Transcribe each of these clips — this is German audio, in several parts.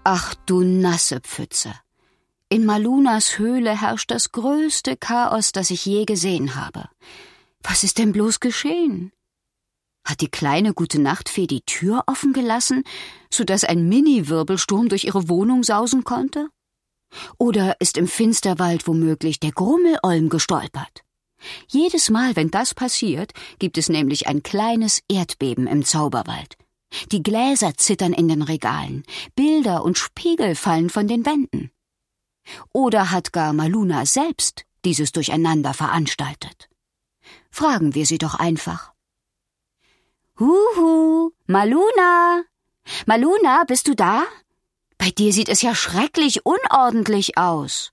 Ach du nasse Pfütze. In Malunas Höhle herrscht das größte Chaos, das ich je gesehen habe. Was ist denn bloß geschehen? Hat die kleine Gute-Nacht-Fee die Tür offen gelassen, sodass ein Mini-Wirbelsturm durch ihre Wohnung sausen konnte? Oder ist im Finsterwald womöglich der Grummelolm gestolpert? Jedes Mal, wenn das passiert, gibt es nämlich ein kleines Erdbeben im Zauberwald. Die Gläser zittern in den Regalen, Bilder und Spiegel fallen von den Wänden. Oder hat gar Maluna selbst dieses Durcheinander veranstaltet? Fragen wir sie doch einfach. Huhu, Maluna! Maluna, bist du da? Bei dir sieht es ja schrecklich unordentlich aus.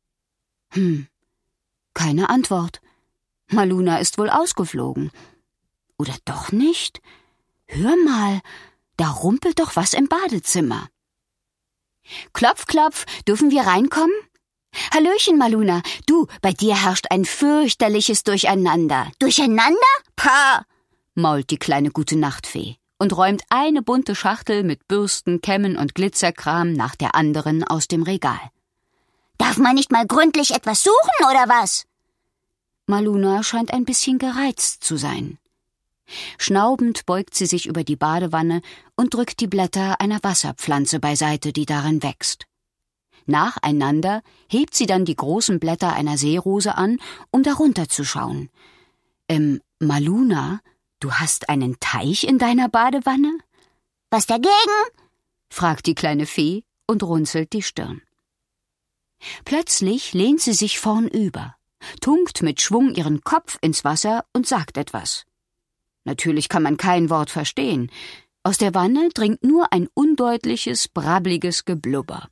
Keine Antwort. Maluna ist wohl ausgeflogen. Oder doch nicht? Hör mal, da rumpelt doch was im Badezimmer. Klopf, klopf, dürfen wir reinkommen? Hallöchen, Maluna. Du, bei dir herrscht ein fürchterliches Durcheinander. Durcheinander? Pah! Mault die kleine Gute-Nacht-Fee und räumt eine bunte Schachtel mit Bürsten, Kämmen und Glitzerkram nach der anderen aus dem Regal. Darf man nicht mal gründlich etwas suchen, oder was? Maluna scheint ein bisschen gereizt zu sein. Schnaubend beugt sie sich über die Badewanne und drückt die Blätter einer Wasserpflanze beiseite, die darin wächst. Nacheinander hebt sie dann die großen Blätter einer Seerose an, um darunter zu schauen. Maluna, du hast einen Teich in deiner Badewanne? Was dagegen? Fragt die kleine Fee und runzelt die Stirn. Plötzlich lehnt sie sich vornüber, tunkt mit Schwung ihren Kopf ins Wasser und sagt etwas. Natürlich kann man kein Wort verstehen. Aus der Wanne dringt nur ein undeutliches, brabbliges Geblubber.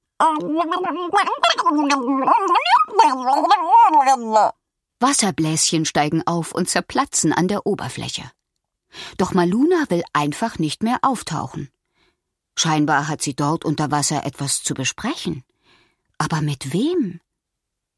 Wasserbläschen steigen auf und zerplatzen an der Oberfläche. Doch Maluna will einfach nicht mehr auftauchen. Scheinbar hat sie dort unter Wasser etwas zu besprechen. Aber mit wem?